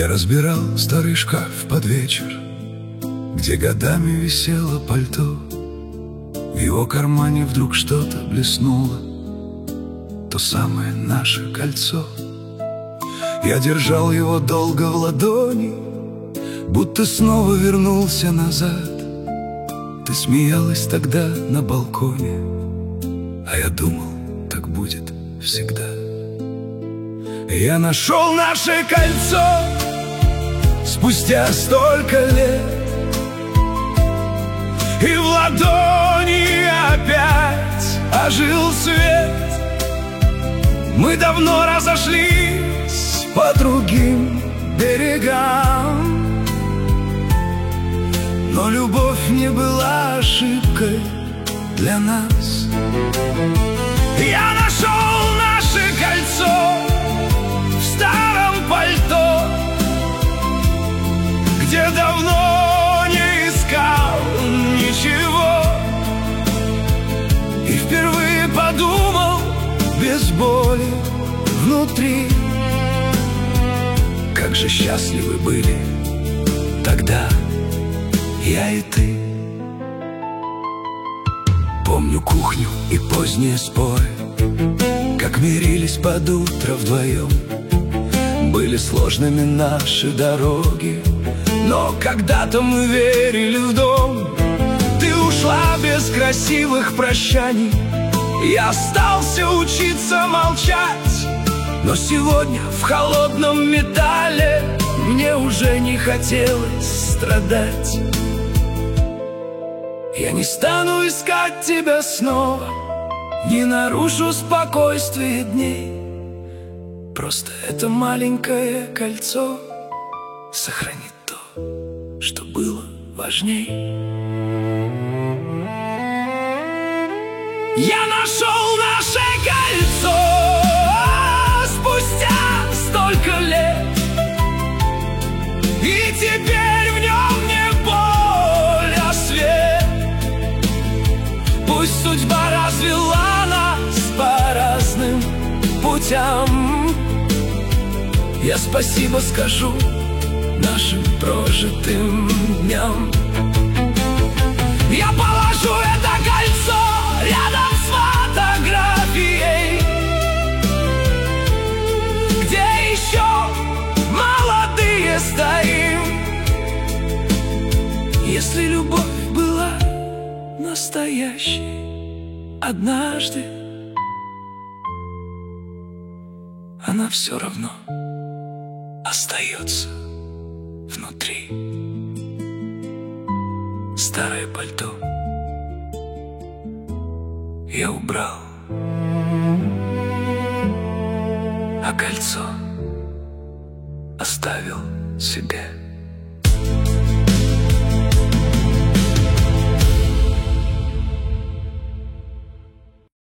разбирал старый шкаф под вечер, где годами висело пальто. В его кармане вдруг что-то блеснуло, то самое наше кольцо. Я держал его долго в ладони, будто снова вернулся назад. Ты смеялась тогда на балконе, а я думал, так будет всегда. Я нашел наше кольцо спустя столько лет, и в ладони опять ожил свет. Мы давно разошлись по другим берегам, но любовь не была ошибкой для нас. Я нашел наше кольцо в старом пальто, где давно не искал ничего, и впервые подумал без боли внутри, как же счастливы были тогда я и ты. Помню кухню и поздние споры, как мирились под утро вдвоем. Были сложными наши дороги, но когда-то мы верили в дом. Ты ушла без красивых прощаний, я остался учиться молчать. Но сегодня в холодном металле мне уже не хотелось страдать. Я не стану искать тебя снова, не нарушу спокойствие дней. Просто это маленькое кольцо сохранит то, что было важней. Я нашел наше кольцо спустя столько лет, и теперь в нем не боль, а свет. Пусть судьба развела нас по разным путям, я спасибо скажу нашим прожитым дням. Я положу это кольцо рядом с фотографией, где еще молодые стоим. Если любовь была настоящей однажды, она все равно остается внутри. Старое пальто я убрал, а кольцо оставил себе.